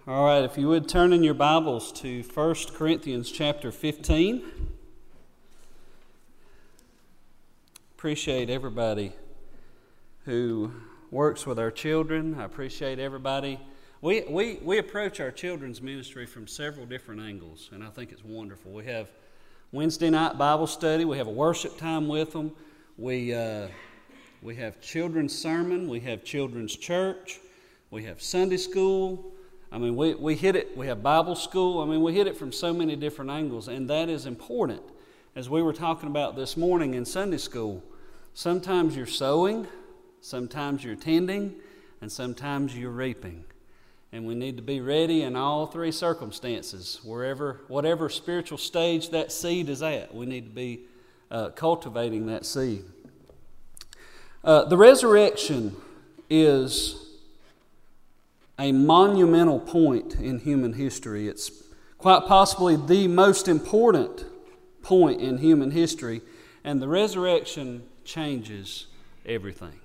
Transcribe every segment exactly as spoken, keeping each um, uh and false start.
All right, if you would turn in your Bibles to First Corinthians chapter fifteen. Appreciate everybody who works with our children. I appreciate everybody. We, we, we approach our children's ministry from several different angles, and I think it's wonderful. We have Wednesday night Bible study. We have a worship time with them. We, uh, we have children's sermon. We have children's church. We have Sunday school. I mean, we, we hit it. We have Bible school. I mean, we hit it from so many different angles, and that is important. As we were talking about this morning in Sunday school, sometimes you're sowing, sometimes you're tending, and sometimes you're reaping. And we need to be ready in all three circumstances, wherever, whatever spiritual stage that seed is at. We need to be uh, cultivating that seed. Uh, the resurrection is a monumental point in human history. It's quite possibly the most important point in human history, and the resurrection changes everything.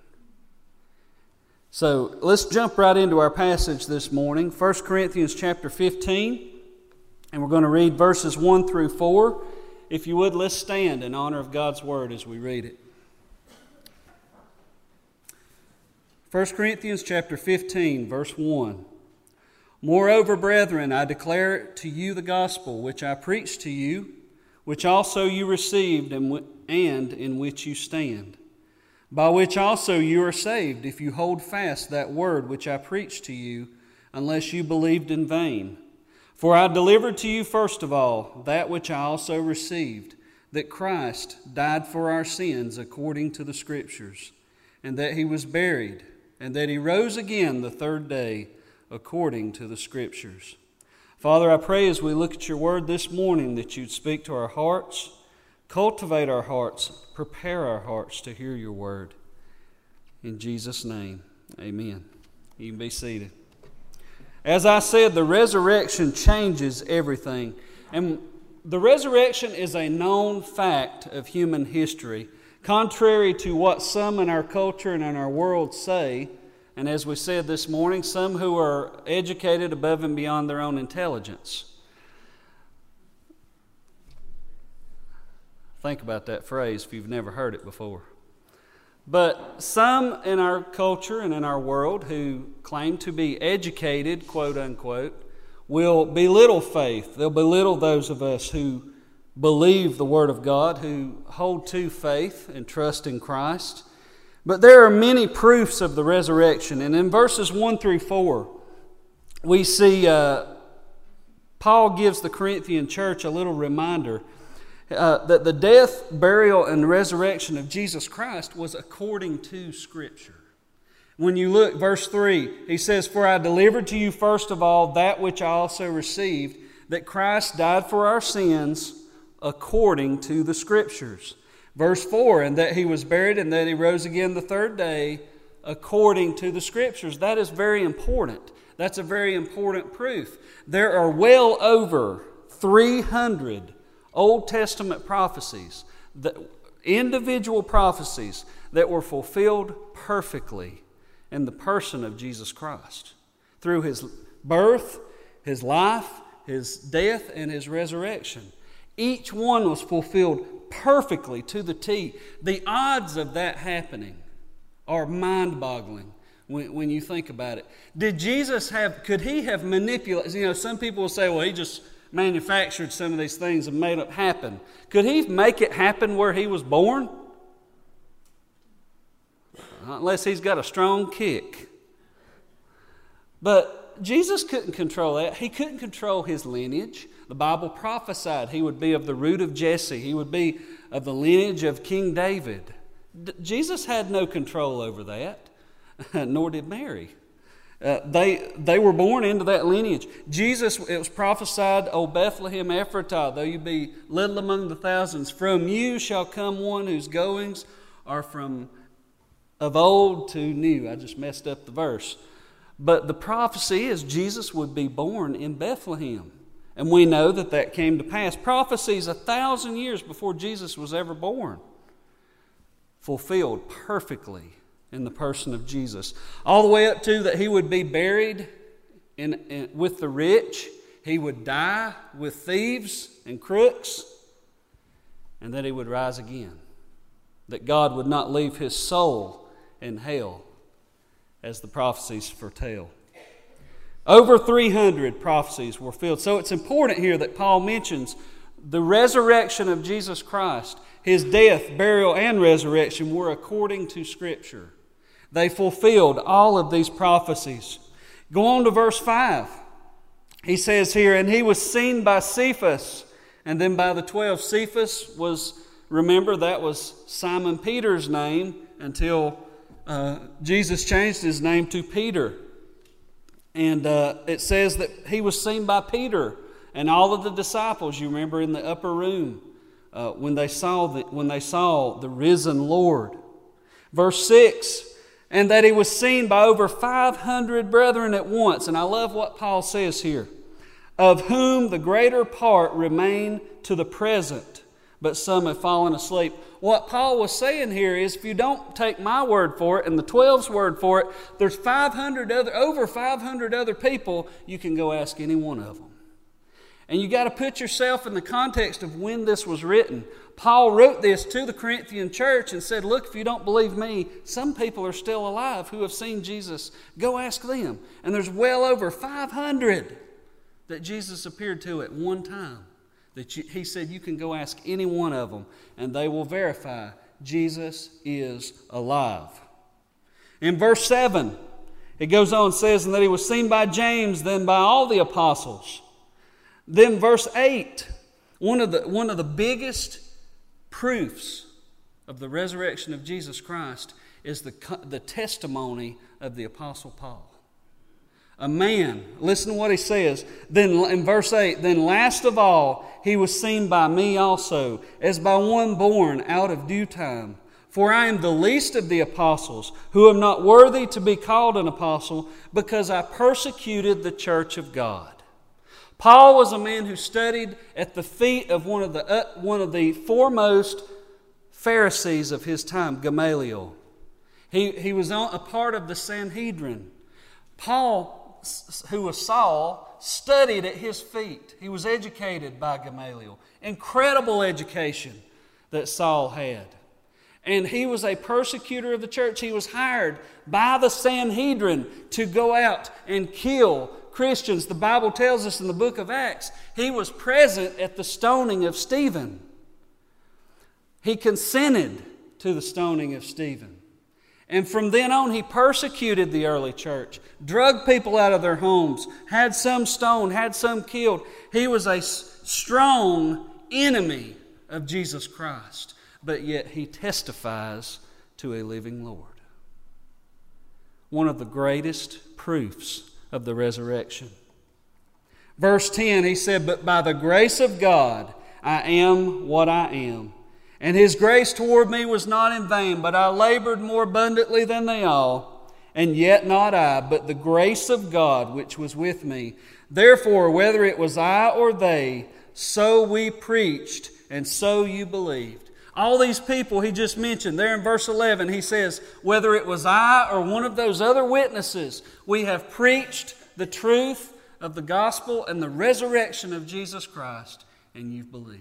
So let's jump right into our passage this morning, First Corinthians chapter fifteen, and we're going to read verses one through four. If you would, let's stand in honor of God's Word as we read it. First Corinthians chapter fifteen, verse one. Moreover, brethren, I declare to you the gospel which I preached to you, which also you received and, w- and in which you stand, by which also you are saved, if you hold fast that word which I preached to you, unless you believed in vain. For I delivered to you first of all that which I also received, that Christ died for our sins according to the Scriptures, and that He was buried, and that He rose again the third day according to the Scriptures. Father, I pray as we look at your word this morning that you'd speak to our hearts, cultivate our hearts, prepare our hearts to hear your word. In Jesus' name, amen. You can be seated. As I said, the resurrection changes everything. And the resurrection is a known fact of human history. Contrary to what some in our culture and in our world say, and as we said this morning, some who are educated above and beyond their own intelligence. Think about that phrase if you've never heard it before. But some in our culture and in our world who claim to be educated, quote unquote, will belittle faith. They'll belittle those of us who believe the Word of God, who hold to faith and trust in Christ. But there are many proofs of the resurrection. And in verses one through four, we see uh, Paul gives the Corinthian church a little reminder uh, that the death, burial, and resurrection of Jesus Christ was according to Scripture. When you look, verse three, he says, For I delivered to you first of all that which I also received, that Christ died for our sins according to the Scriptures. Verse four, and that He was buried and that He rose again the third day according to the Scriptures. That is very important. That's a very important proof. There are well over three hundred Old Testament prophecies, that, individual prophecies that were fulfilled perfectly in the person of Jesus Christ. Through His birth, His life, His death, and His resurrection. Each one was fulfilled perfectly to the T. The odds of that happening are mind-boggling when, when you think about it. Did Jesus have, could He have manipulated, you know, some people will say, well, He just manufactured some of these things and made it happen. Could He make it happen where He was born? Unless He's got a strong kick. But Jesus couldn't control that. He couldn't control His lineage. The Bible prophesied He would be of the root of Jesse. He would be of the lineage of King David. D- Jesus had no control over that, nor did Mary. Uh, they they were born into that lineage. Jesus, it was prophesied, O Bethlehem Ephratah, though you be little among the thousands, from you shall come one whose goings are from of old to new. I just messed up the verse. But the prophecy is Jesus would be born in Bethlehem. And we know that that came to pass. Prophecies a thousand years before Jesus was ever born, fulfilled perfectly in the person of Jesus. All the way up to that He would be buried in, in, with the rich. He would die with thieves and crooks, and that he would rise again. That God would not leave his soul in hell, as the prophecies foretell. Over three hundred prophecies were filled. So it's important here that Paul mentions the resurrection of Jesus Christ. His death, burial, and resurrection were according to Scripture. They fulfilled all of these prophecies. Go on to verse five. He says here, and he was seen by Cephas, and then by the twelve. Cephas was, remember, that was Simon Peter's name until uh, Jesus changed his name to Peter. And uh, it says that he was seen by Peter and all of the disciples, you remember, in the upper room uh, when they saw the, when they saw the risen Lord. Verse six, and that he was seen by over five hundred brethren at once. And I love what Paul says here. Of whom the greater part remain to the present, but some have fallen asleep. What Paul was saying here is, if you don't take my word for it and the twelve's word for it, there's five hundred other, over five hundred other people. You can go ask any one of them. And you got to put yourself in the context of when this was written. Paul wrote this to the Corinthian church and said, look, if you don't believe me, some people are still alive who have seen Jesus. Go ask them. And there's well over five hundred that Jesus appeared to at one time. That you, he said you can go ask any one of them and they will verify Jesus is alive. In verse seven, it goes on and says, and that he was seen by James, then by all the apostles. Then verse eight, one of the, one of the biggest proofs of the resurrection of Jesus Christ is the, the testimony of the Apostle Paul. A man, listen to what he says. Then in verse eight, then last of all, he was seen by me also, as by one born out of due time. For I am the least of the apostles, who am not worthy to be called an apostle, because I persecuted the church of God. Paul was a man who studied at the feet of one of the, uh, one of the foremost Pharisees of his time, Gamaliel. He, he was on, a part of the Sanhedrin. Paul, who was Saul, studied at his feet. He was educated by Gamaliel. Incredible education that Saul had. And he was a persecutor of the church. He was hired by the Sanhedrin to go out and kill Christians. The Bible tells us in the book of Acts, he was present at the stoning of Stephen. He consented to the stoning of Stephen. And from then on, he persecuted the early church, drugged people out of their homes, had some stoned, had some killed. He was a strong enemy of Jesus Christ, but yet he testifies to a living Lord. One of the greatest proofs of the resurrection. Verse ten, he said, but by the grace of God, I am what I am. And His grace toward me was not in vain, but I labored more abundantly than they all. And yet not I, but the grace of God which was with me. Therefore, whether it was I or they, so we preached, and so you believed. All these people he just mentioned, there in verse eleven, he says, whether it was I or one of those other witnesses, we have preached the truth of the gospel and the resurrection of Jesus Christ, and you've believed.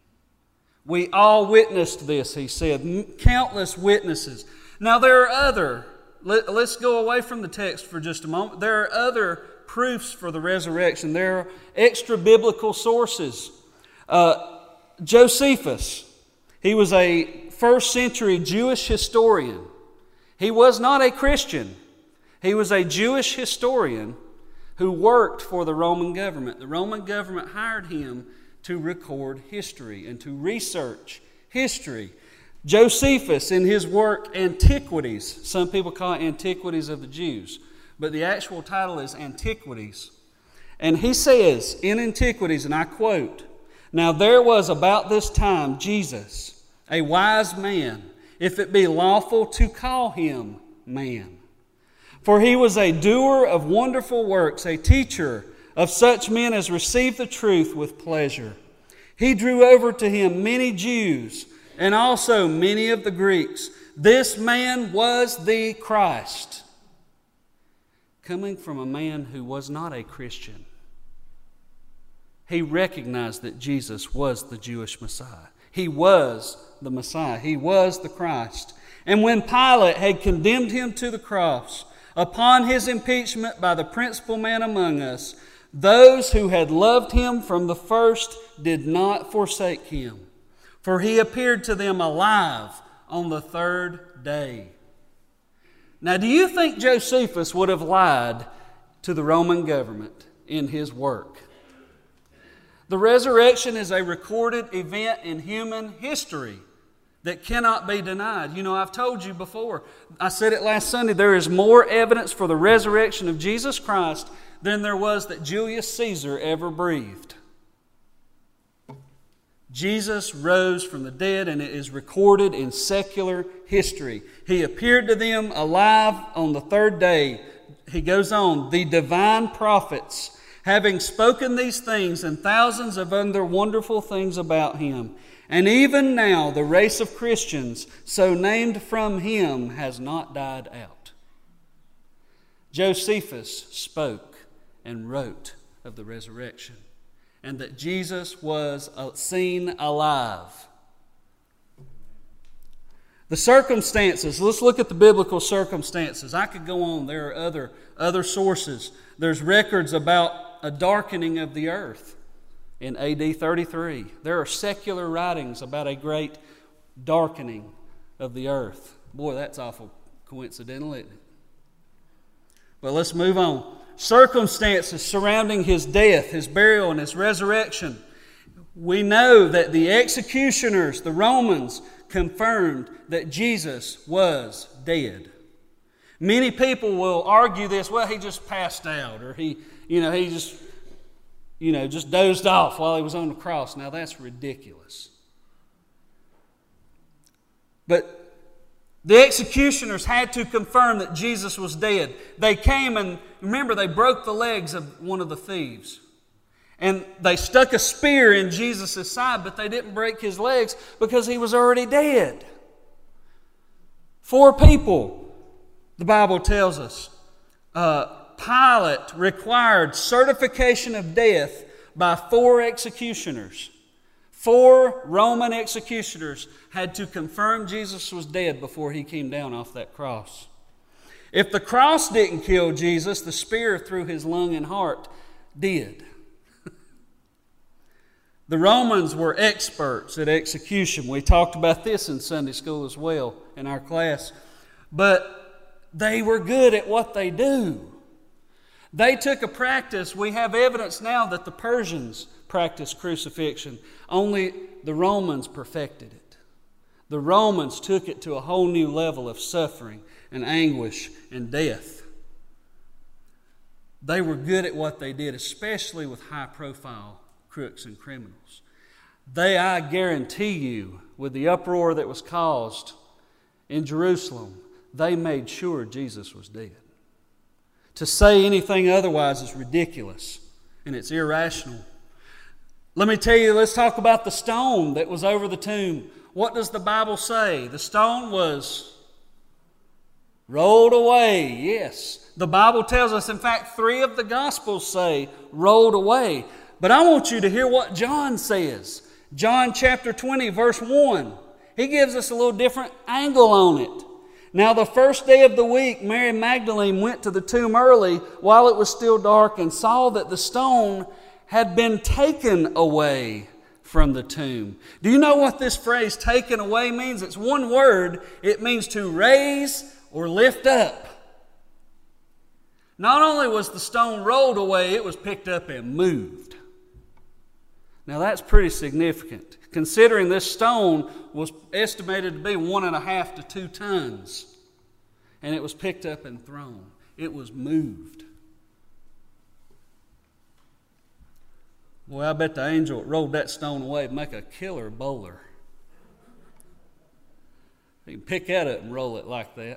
We all witnessed this, he said, countless witnesses. Now there are other, let, let's go away from the text for just a moment. There are other proofs for the resurrection. There are extra biblical sources. Uh, Josephus, he was a first century Jewish historian. He was not a Christian. He was a Jewish historian who worked for the Roman government. The Roman government hired him to record history and to research history. Josephus, in his work Antiquities, some people call it Antiquities of the Jews, but the actual title is Antiquities. And he says in Antiquities, and I quote, now there was about this time Jesus, a wise man, if it be lawful to call him man. For he was a doer of wonderful works, a teacher of such men as received the truth with pleasure. He drew over to him many Jews and also many of the Greeks. This man was the Christ. coming from a man who was not a Christian. He recognized that Jesus was the Jewish Messiah. He was the Messiah. He was the Christ. And when Pilate had condemned him to the cross, upon his impeachment by the principal man among us, those who had loved him from the first did not forsake him, for he appeared to them alive on the third day. Now, do you think Josephus would have lied to the Roman government in his work? The resurrection is a recorded event in human history that cannot be denied. You know, I've told you before, I said it last Sunday, there is more evidence for the resurrection of Jesus Christ than there was that Julius Caesar ever breathed. Jesus rose from the dead, and it is recorded in secular history. He appeared to them alive on the third day. He goes on, the divine prophets, having spoken these things and thousands of other wonderful things about him. And even now the race of Christians, so named from him, has not died out. Josephus spoke and wrote of the resurrection, and that Jesus was seen alive. The circumstances, let's look at the biblical circumstances. I could go on. There are other, other sources. There's records about a darkening of the earth in A D thirty-three. There are secular writings about a great darkening of the earth. Boy, that's awful coincidental, isn't it? But let's move on. Circumstances surrounding his death, his burial, and his resurrection. We know that the executioners, the Romans, confirmed that Jesus was dead. Many people will argue this, well, he just passed out, or he, you know, he just, you know, just dozed off while he was on the cross. Now that's ridiculous. But the executioners had to confirm that Jesus was dead. They came and, remember, they broke the legs of one of the thieves. And they stuck a spear in Jesus' side, but they didn't break his legs because he was already dead. Four people, the Bible tells us. Uh, Pilate required certification of death by four executioners. Four Roman executioners had to confirm Jesus was dead before he came down off that cross. If the cross didn't kill Jesus, the spear through his lung and heart did. The Romans were experts at execution. We talked about this in Sunday school as well in our class. But they were good at what they do. They took a practice. We have evidence now that the Persians practiced crucifixion. Only the Romans perfected it. The Romans took it to a whole new level of suffering and anguish and death. They were good at what they did, especially with high-profile crooks and criminals. They, I guarantee you, with the uproar that was caused in Jerusalem, they made sure Jesus was dead. To say anything otherwise is ridiculous, and it's irrational. Let me tell you, let's talk about the stone that was over the tomb. What does the Bible say? The stone was rolled away, yes. The Bible tells us, in fact, three of the Gospels say rolled away. But I want you to hear what John says. John chapter twenty, verse one. He gives us a little different angle on it. Now the first day of the week, Mary Magdalene went to the tomb early while it was still dark and saw that the stone had been taken away from the tomb. Do you know what this phrase taken away means? It's one word. It means to raise or lift up. Not only was the stone rolled away, it was picked up and moved. Now that's pretty significant, considering this stone was estimated to be one and a half to two tons. And it was picked up and thrown. It was moved. Boy, I bet the angel that rolled that stone away would make a killer bowler. You can pick that up and roll it like that.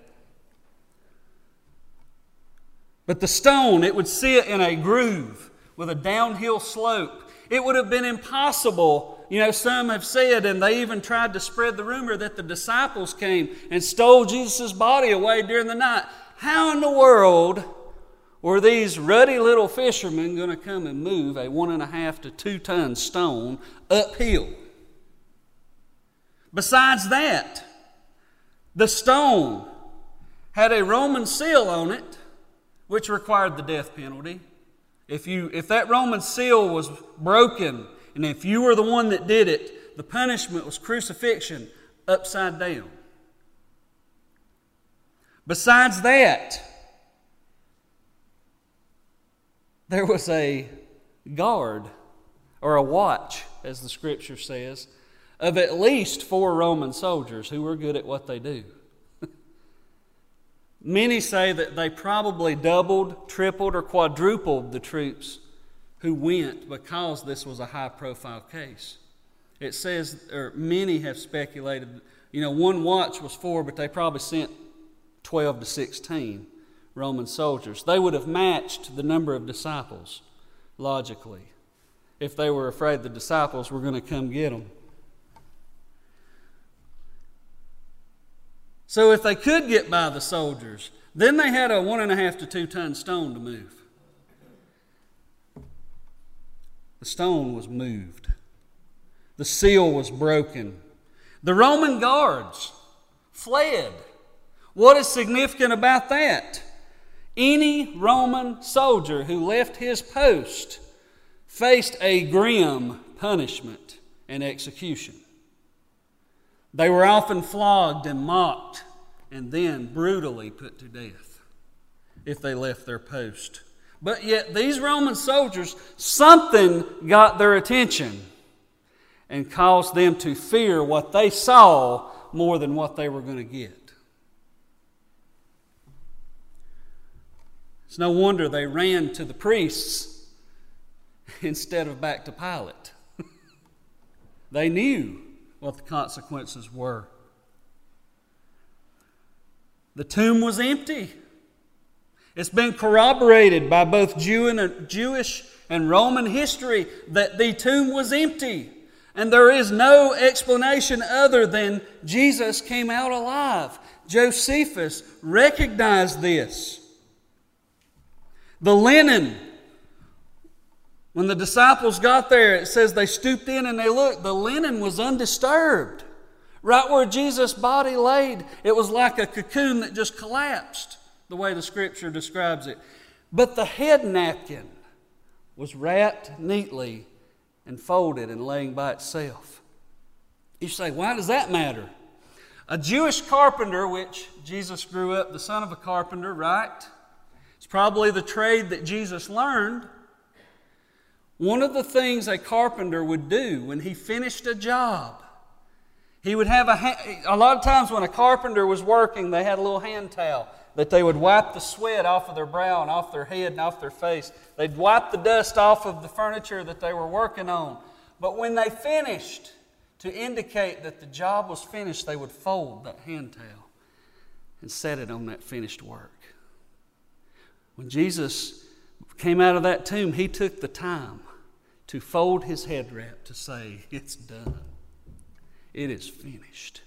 But the stone, it would sit in a groove with a downhill slope. It would have been impossible. You know, some have said, and they even tried to spread the rumor that the disciples came and stole Jesus' body away during the night. How in the world were these ruddy little fishermen going to come and move a one and a half to two ton stone uphill? Besides that, the stone had a Roman seal on it, which required the death penalty. If you, if that Roman seal was broken, and if you were the one that did it, the punishment was crucifixion upside down. Besides that, there was a guard, or a watch, as the Scripture says, of at least four Roman soldiers who were good at what they do. Many say that they probably doubled, tripled, or quadrupled the troops who went because this was a high-profile case. It says, or many have speculated, you know, one watch was four, but they probably sent twelve to sixteen Roman soldiers. They would have matched the number of disciples, logically, if they were afraid the disciples were going to come get them. So if they could get by the soldiers, then they had a one and a half to two ton stone to move. The stone was moved. The seal was broken. The Roman guards fled. What is significant about that? Any Roman soldier who left his post faced a grim punishment and execution. They were often flogged and mocked and then brutally put to death if they left their post. But yet these Roman soldiers, something got their attention and caused them to fear what they saw more than what they were going to get. It's no wonder they ran to the priests instead of back to Pilate. They knew what the consequences were. The tomb was empty. It's been corroborated by both Jew and Jewish and Roman history that the tomb was empty. And there is no explanation other than Jesus came out alive. Josephus recognized this. The linen, when the disciples got there, it says they stooped in and they looked. The linen was undisturbed. Right where Jesus' body laid, it was like a cocoon that just collapsed, the way the Scripture describes it. But the head napkin was wrapped neatly and folded and laying by itself. You say, why does that matter? A Jewish carpenter, which Jesus grew up the son of a carpenter, right? It's probably the trade that Jesus learned. One of the things a carpenter would do when he finished a job, he would have a, ha- a lot of times when a carpenter was working, they had a little hand towel that they would wipe the sweat off of their brow and off their head and off their face. They'd wipe the dust off of the furniture that they were working on. But when they finished, to indicate that the job was finished, they would fold that hand towel and set it on that finished work. When Jesus came out of that tomb, he took the time to fold his head wrap to say, it's done. It is finished.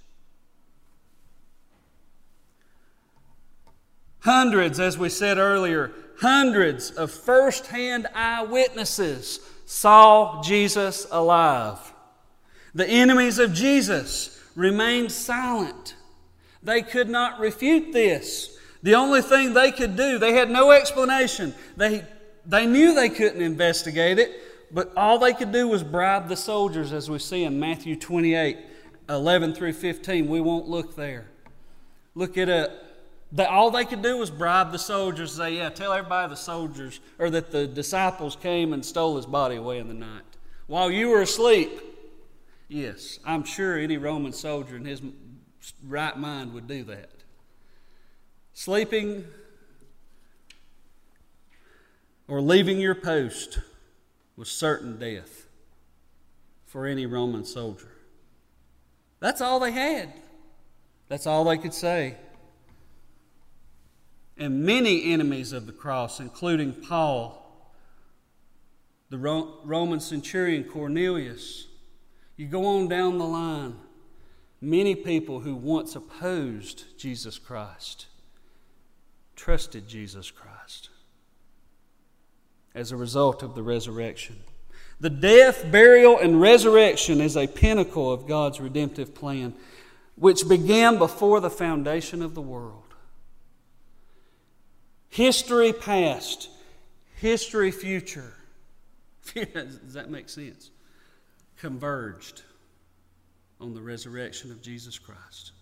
Hundreds, as we said earlier, hundreds of first-hand eyewitnesses saw Jesus alive. The enemies of Jesus remained silent. They could not refute this. The only thing they could do, they had no explanation. They, they knew they couldn't investigate it, but all they could do was bribe the soldiers, as we see in Matthew twenty-eight, eleven through fifteen. We won't look there. Look it up. The, all they could do was bribe the soldiers, say, yeah, tell everybody the soldiers, or that the disciples came and stole his body away in the night while you were asleep. Yes, I'm sure any Roman soldier in his right mind would do that. Sleeping or leaving your post was certain death for any Roman soldier. That's all they had. That's all they could say. And many enemies of the cross, including Paul, the Roman centurion Cornelius. You go on down the line. Many people who once opposed Jesus Christ trusted Jesus Christ. as a result of the resurrection. The death, burial, and resurrection is a pinnacle of God's redemptive plan, which began before the foundation of the world. History past, history future. Does that make sense? Converged on the resurrection of Jesus Christ.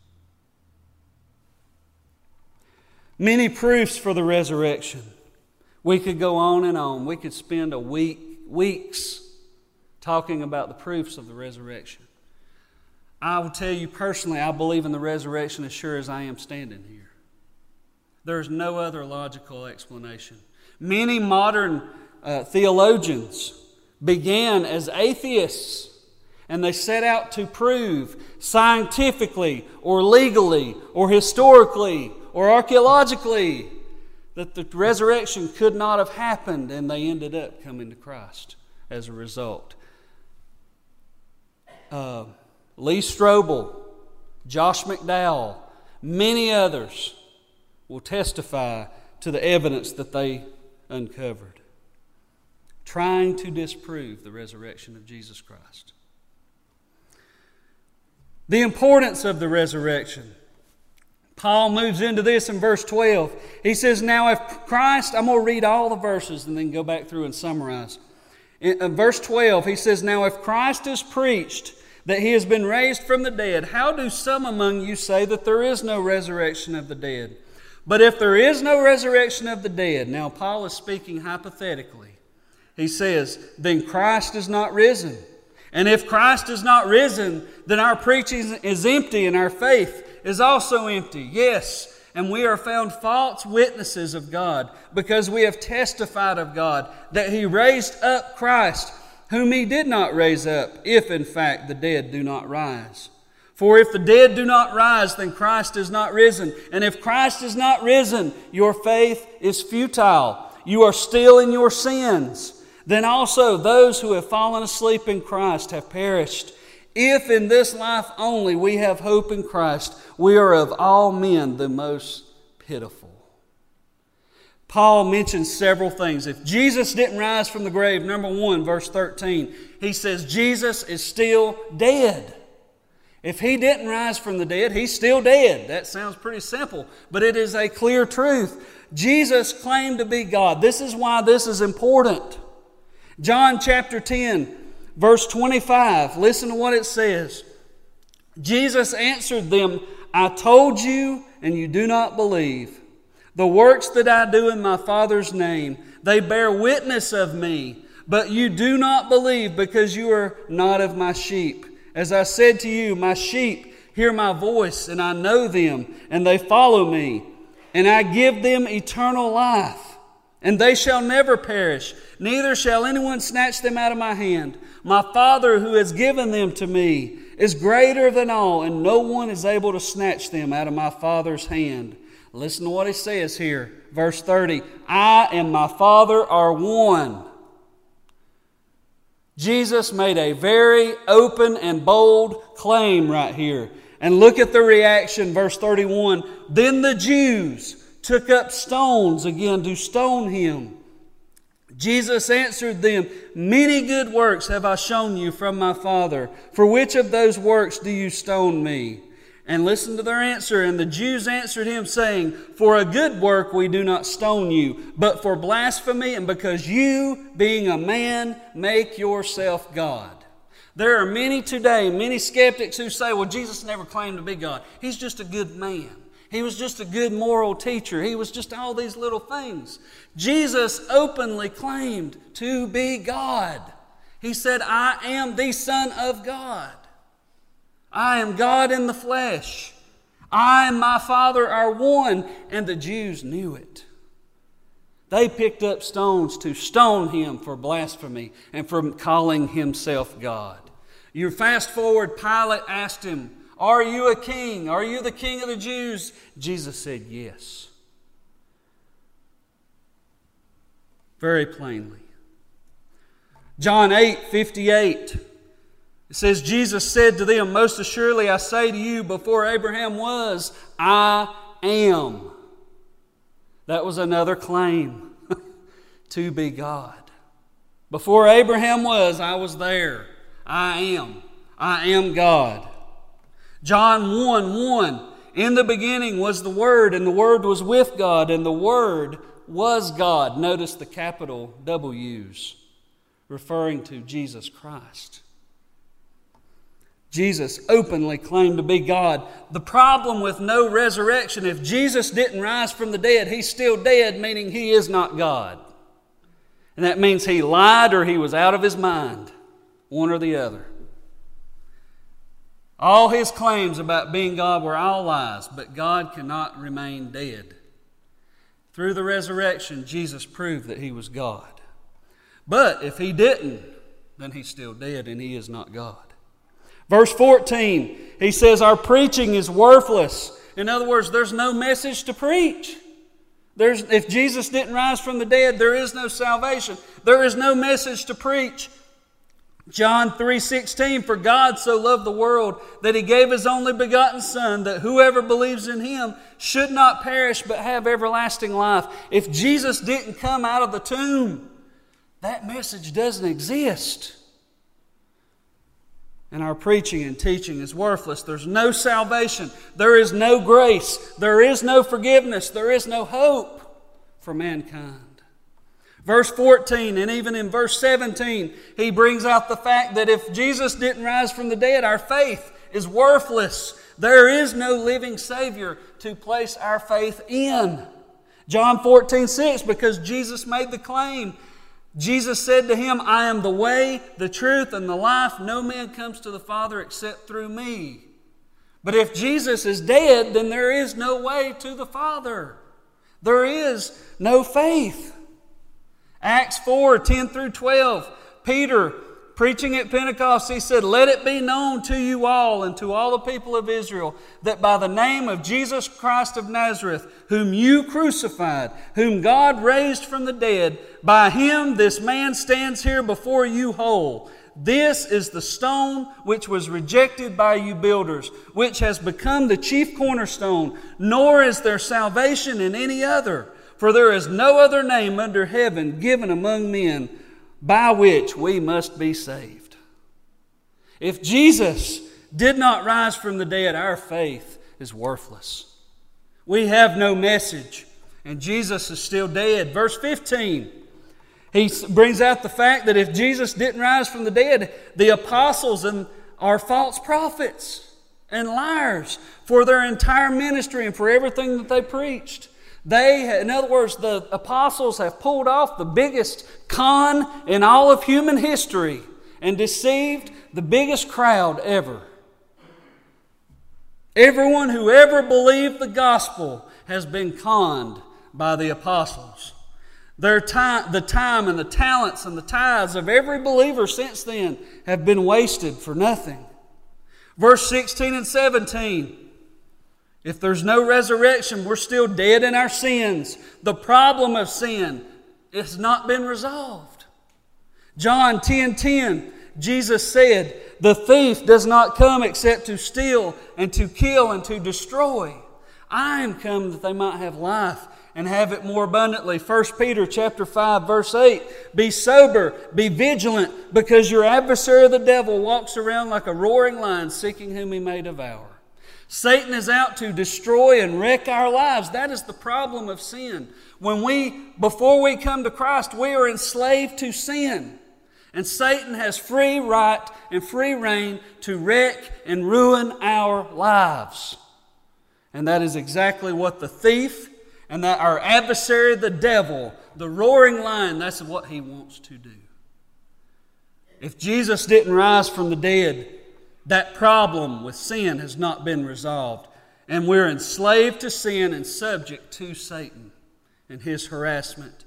Many proofs for the resurrection. We could go on and on. We could spend a week, weeks talking about the proofs of the resurrection. I will tell you personally, I believe in the resurrection as sure as I am standing here. There's no other logical explanation. Many modern uh, theologians began as atheists, and they set out to prove scientifically or legally or historically or archaeologically that the resurrection could not have happened, and they ended up coming to Christ as a result. Uh, Lee Strobel, Josh McDowell, many others will testify to the evidence that they uncovered, trying to disprove the resurrection of Jesus Christ. The importance of the resurrection. Paul moves into this in verse twelve. He says, now if Christ, I'm going to read all the verses and then go back through and summarize. In verse twelve, he says, now if Christ is preached that He has been raised from the dead, how do some among you say that there is no resurrection of the dead? But if there is no resurrection of the dead, now Paul is speaking hypothetically. He says, then Christ is not risen. And if Christ is not risen, then our preaching is empty and our faith is also empty. Yes, and we are found false witnesses of God, because we have testified of God that He raised up Christ, whom He did not raise up, if in fact the dead do not rise. For if the dead do not rise, then Christ is not risen. And if Christ is not risen, your faith is futile. You are still in your sins. Then also those who have fallen asleep in Christ have perished. If in this life only we have hope in Christ, we are of all men the most pitiful. Paul mentions several things. If Jesus didn't rise from the grave, number one, verse thirteen, he says Jesus is still dead. If He didn't rise from the dead, He's still dead. That sounds pretty simple, but it is a clear truth. Jesus claimed to be God. This is why this is important. John chapter ten, verse twenty-five, listen to what it says. Jesus answered them, I told you, and you do not believe. The works that I do in my Father's name, they bear witness of me, but you do not believe because you are not of my sheep. As I said to you, my sheep hear my voice, and I know them, and they follow me. And I give them eternal life, and they shall never perish, neither shall anyone snatch them out of my hand. My Father who has given them to me is greater than all, and no one is able to snatch them out of my Father's hand. Listen to what He says here, verse thirty. I and my Father are one. Jesus made a very open and bold claim right here. And look at the reaction, verse thirty-one. Then the Jews took up stones again to stone Him. Jesus answered them, many good works have I shown you from my Father. For which of those works do you stone me? And listen to their answer. And the Jews answered Him, saying, for a good work we do not stone you, but for blasphemy, and because you, being a man, make yourself God. There are many today, many skeptics who say, well, Jesus never claimed to be God. He's just a good man. He was just a good moral teacher. He was just all these little things. Jesus openly claimed to be God. He said, I am the Son of God. I am God in the flesh. I and my Father are one. And the Jews knew it. They picked up stones to stone Him for blasphemy and for calling Himself God. You fast forward, Pilate asked Him, are you a king? Are you the King of the Jews? Jesus said yes. Very plainly. John eight fifty-eight. It says, Jesus said to them, most assuredly I say to you, before Abraham was, I am. That was another claim. to be God. Before Abraham was, I was there. I am. I am God. John one one, in the beginning was the Word, and the Word was with God, and the Word was God. Notice the capital W's, referring to Jesus Christ. Jesus openly claimed to be God. The problem with no resurrection, if Jesus didn't rise from the dead, He's still dead, meaning He is not God. And that means He lied or He was out of His mind, one or the other. All His claims about being God were all lies, but God cannot remain dead. Through the resurrection, Jesus proved that He was God. But if He didn't, then He's still dead and He is not God. Verse fourteen, he says, our preaching is worthless. In other words, there's no message to preach. There's, if Jesus didn't rise from the dead, there is no salvation. There is no message to preach. John three sixteen, for God so loved the world that He gave His only begotten Son, that whoever believes in Him should not perish but have everlasting life. If Jesus didn't come out of the tomb, that message doesn't exist. And our preaching and teaching is worthless. There's no salvation. There is no grace. There is no forgiveness. There is no hope for mankind. Verse fourteen and even in verse seventeen, he brings out the fact that if Jesus didn't rise from the dead, our faith is worthless. There is no living Savior to place our faith in. John fourteen six, because Jesus made the claim, Jesus said to him, I am the way, the truth, and the life. No man comes to the Father except through me. But if Jesus is dead, then there is no way to the Father. There is no faith. Acts four ten through twelve, Peter, preaching at Pentecost, he said, let it be known to you all and to all the people of Israel that by the name of Jesus Christ of Nazareth, whom you crucified, whom God raised from the dead, by Him this man stands here before you whole. This is the stone which was rejected by you builders, which has become the chief cornerstone, nor is there salvation in any other. For there is no other name under heaven given among men by which we must be saved. If Jesus did not rise from the dead, our faith is worthless. We have no message, and Jesus is still dead. Verse fifteen, he brings out the fact that if Jesus didn't rise from the dead, the apostles and are false prophets and liars for their entire ministry and for everything that they preached. They, in other words, the apostles have pulled off the biggest con in all of human history and deceived the biggest crowd ever. Everyone who ever believed the gospel has been conned by the apostles. Their time, the time and the talents and the tithes of every believer since then have been wasted for nothing. Verse sixteen and seventeen. If there's no resurrection, we're still dead in our sins. The problem of sin has not been resolved. John ten ten, Jesus said, the thief does not come except to steal and to kill and to destroy. I am come that they might have life and have it more abundantly. First Peter chapter five, verse eight, be sober, be vigilant, because your adversary the devil walks around like a roaring lion, seeking whom he may devour. Satan is out to destroy and wreck our lives. That is the problem of sin. When we, before we come to Christ, we are enslaved to sin. And Satan has free right and free reign to wreck and ruin our lives. And that is exactly what the thief and that our adversary, the devil, the roaring lion, that's what he wants to do. If Jesus didn't rise from the dead, that problem with sin has not been resolved. And we're enslaved to sin and subject to Satan and his harassment.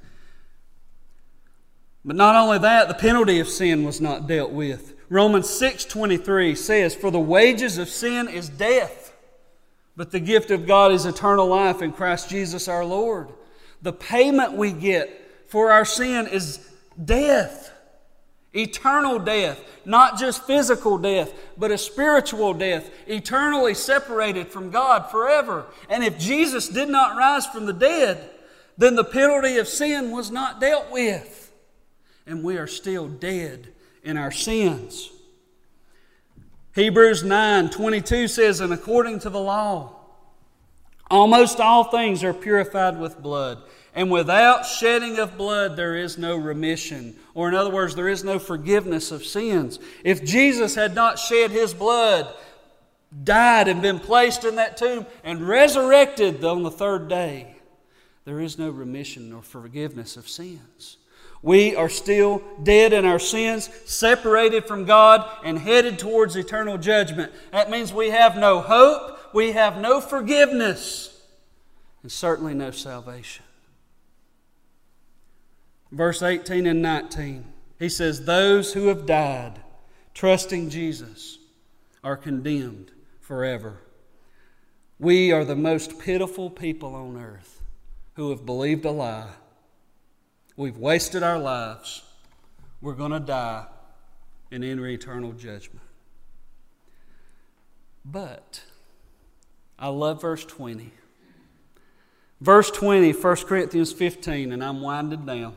But not only that, the penalty of sin was not dealt with. Romans six twenty-three says, for the wages of sin is death, but the gift of God is eternal life in Christ Jesus our Lord. The payment we get for our sin is death. Eternal death, not just physical death, but a spiritual death, eternally separated from God forever. And if Jesus did not rise from the dead, then the penalty of sin was not dealt with. And we are still dead in our sins. Hebrews nine twenty-two says, and according to the law, almost all things are purified with blood. And without shedding of blood, there is no remission. Or in other words, there is no forgiveness of sins. If Jesus had not shed His blood, died and been placed in that tomb, and resurrected on the third day, there is no remission or forgiveness of sins. We are still dead in our sins, separated from God, and headed towards eternal judgment. That means we have no hope, we have no forgiveness, and certainly no salvation. Verse eighteen and nineteen, he says, those who have died trusting Jesus are condemned forever. We are the most pitiful people on earth who have believed a lie. We've wasted our lives. We're going to die and enter eternal judgment. But I love verse twenty. Verse twenty, First Corinthians fifteen, and I'm winding down.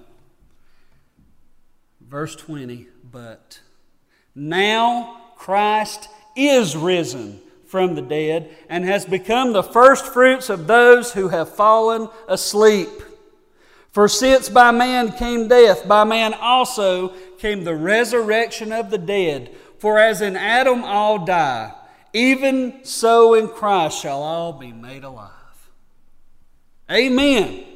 Verse twenty, but now Christ is risen from the dead and has become the first fruits of those who have fallen asleep. For since by man came death, by man also came the resurrection of the dead. For as in Adam all die, even so in Christ shall all be made alive. Amen.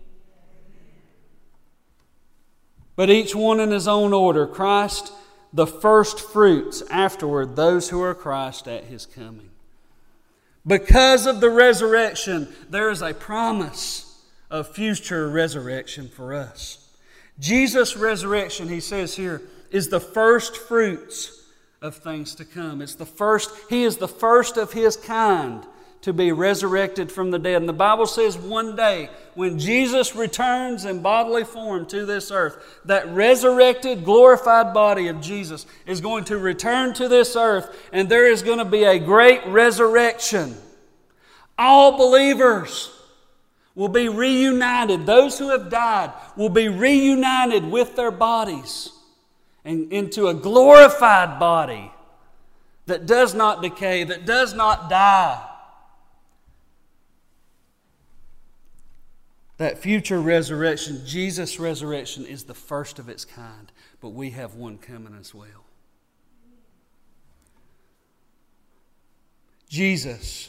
But each one in his own order. Christ, the first fruits, afterward those who are Christ at His coming. Because of the resurrection, there is a promise of future resurrection for us. Jesus' resurrection, he says here, is the first fruits of things to come. It's the first, He is the first of His kind to be resurrected from the dead. And the Bible says one day, when Jesus returns in bodily form to this earth, that resurrected, glorified body of Jesus is going to return to this earth, and there is going to be a great resurrection. All believers will be reunited. Those who have died will be reunited with their bodies and into a glorified body that does not decay, that does not die. That future resurrection, Jesus' resurrection, is the first of its kind, but we have one coming as well. Jesus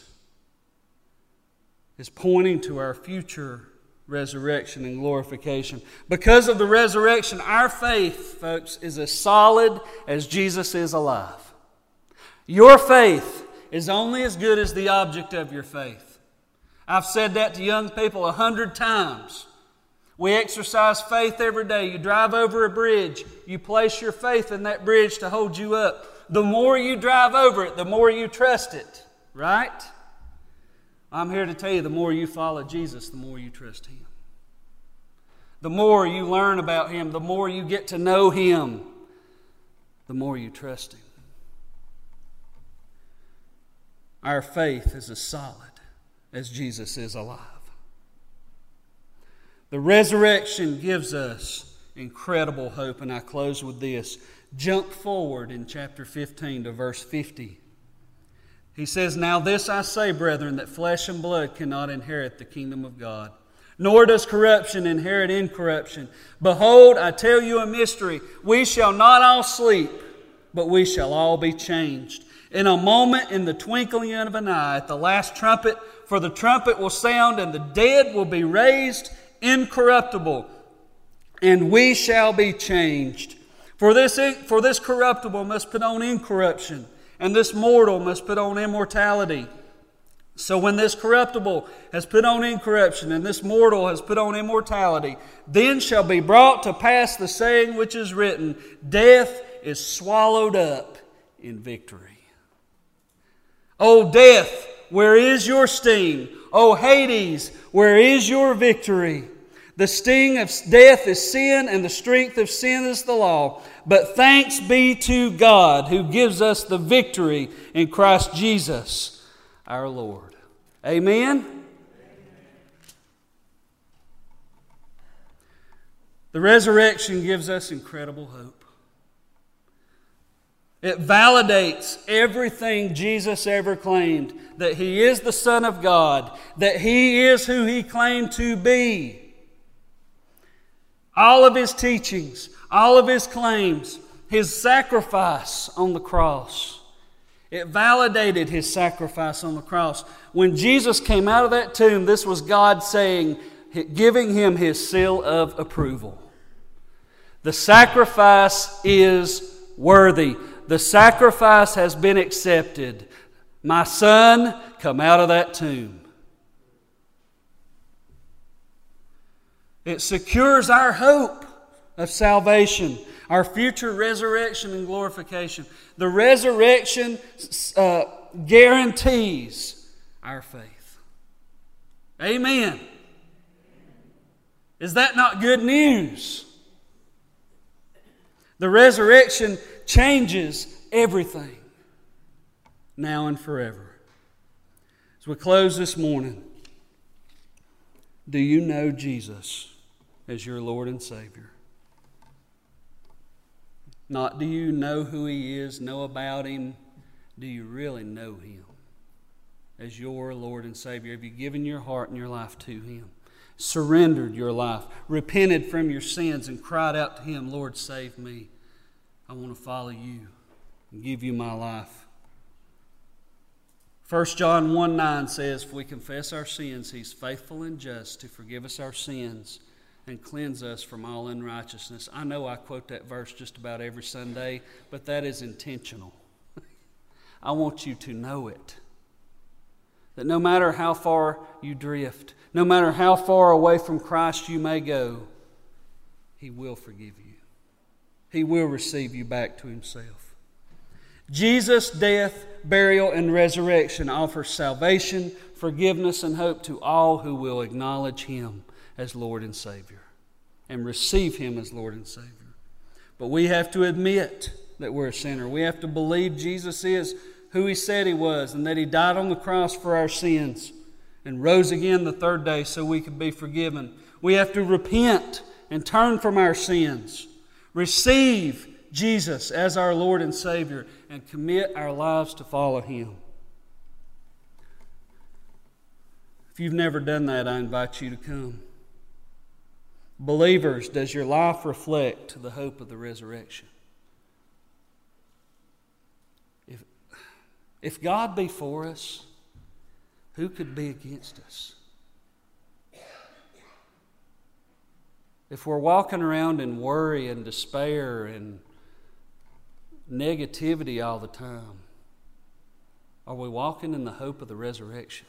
is pointing to our future resurrection and glorification. Because of the resurrection, our faith, folks, is as solid as Jesus is alive. Your faith is only as good as the object of your faith. I've said that to young people a hundred times. We exercise faith every day. You drive over a bridge. You place your faith in that bridge to hold you up. The more you drive over it, the more you trust it. Right? I'm here to tell you, the more you follow Jesus, the more you trust Him. The more you learn about Him, the more you get to know Him, the more you trust Him. Our faith is as solid as Jesus is alive. The resurrection gives us incredible hope, and I close with this. Jump forward in chapter fifteen to verse fifty. He says, now this I say, brethren, that flesh and blood cannot inherit the kingdom of God, nor does corruption inherit incorruption. Behold, I tell you a mystery. We shall not all sleep, but we shall all be changed. In a moment, in the twinkling of an eye, at the last trumpet, for the trumpet will sound, and the dead will be raised incorruptible, and we shall be changed. For this, for this corruptible must put on incorruption, and this mortal must put on immortality. So when this corruptible has put on incorruption, and this mortal has put on immortality, then shall be brought to pass the saying which is written, death is swallowed up in victory. O death, where is your sting? O Hades, where is your victory? The sting of death is sin, and the strength of sin is the law. But thanks be to God who gives us the victory in Christ Jesus our Lord. Amen? The resurrection gives us incredible hope. It validates everything Jesus ever claimed, that He is the Son of God, that He is who He claimed to be. All of His teachings, all of His claims, His sacrifice on the cross. It validated His sacrifice on the cross. When Jesus came out of that tomb, this was God saying, giving Him His seal of approval. The sacrifice is worthy. The sacrifice has been accepted. My son, come out of that tomb. It secures our hope of salvation, our future resurrection and glorification. The resurrection uh, guarantees our faith. Amen. Is that not good news? The resurrection changes everything, now and forever. As we close this morning, do you know Jesus as your Lord and Savior? Not do you know who He is, know about Him. Do you really know Him as your Lord and Savior? Have you given your heart and your life to Him? Surrendered your life, repented from your sins, and cried out to Him, Lord, save me. I want to follow You and give You my life. First John one nine says, if we confess our sins, He's faithful and just to forgive us our sins and cleanse us from all unrighteousness. I know I quote that verse just about every Sunday, but that is intentional. I want you to know it. That no matter how far you drift, no matter how far away from Christ you may go, He will forgive you. He will receive you back to Himself. Jesus' death, burial, and resurrection offers salvation, forgiveness, and hope to all who will acknowledge Him as Lord and Savior and receive Him as Lord and Savior. But we have to admit that we're a sinner. We have to believe Jesus is who He said He was, and that He died on the cross for our sins and rose again the third day so we could be forgiven. We have to repent and turn from our sins, receive Jesus as our Lord and Savior, and commit our lives to follow Him. If you've never done that, I invite you to come. Believers, does your life reflect the hope of the resurrection? If, if God be for us, who could be against us? If we're walking around in worry and despair and negativity all the time, are we walking in the hope of the resurrection?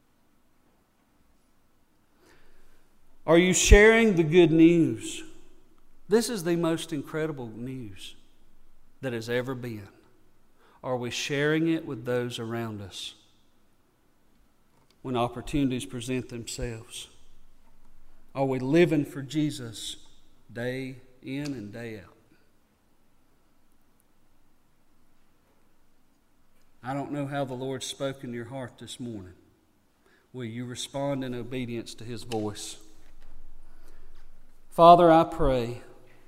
Are you sharing the good news? This is the most incredible news that has ever been. Are we sharing it with those around us when opportunities present themselves? Are we living for Jesus day in and day out? I don't know how the Lord spoke in your heart this morning. Will you respond in obedience to His voice? Father, I pray,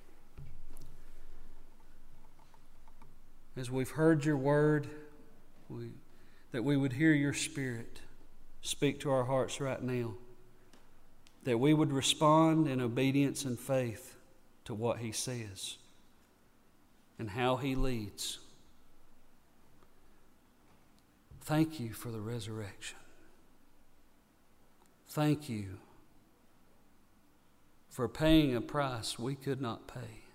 as we've heard Your word, we, that we would hear Your Spirit speak to our hearts right now, that we would respond in obedience and faith to what He says and how He leads. Thank You for the resurrection. Thank You for paying a price we could not pay,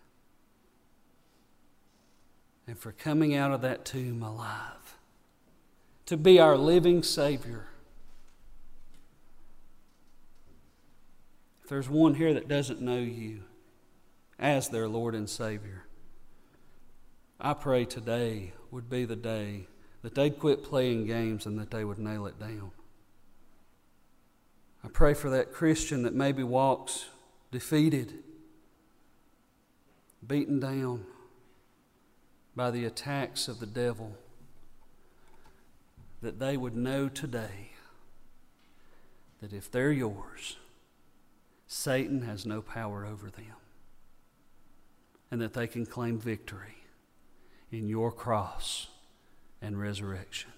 and for coming out of that tomb alive to be our living Savior. If there's one here that doesn't know You as their Lord and Savior, I pray today would be the day that they'd quit playing games and that they would nail it down. I pray for that Christian that maybe walks defeated, beaten down by the attacks of the devil, that they would know today that if they're Yours, Satan has no power over them. and that they can claim victory in your cross and resurrection.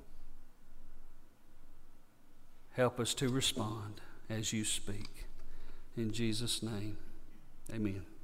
Help us to respond as you speak. In Jesus' name, amen.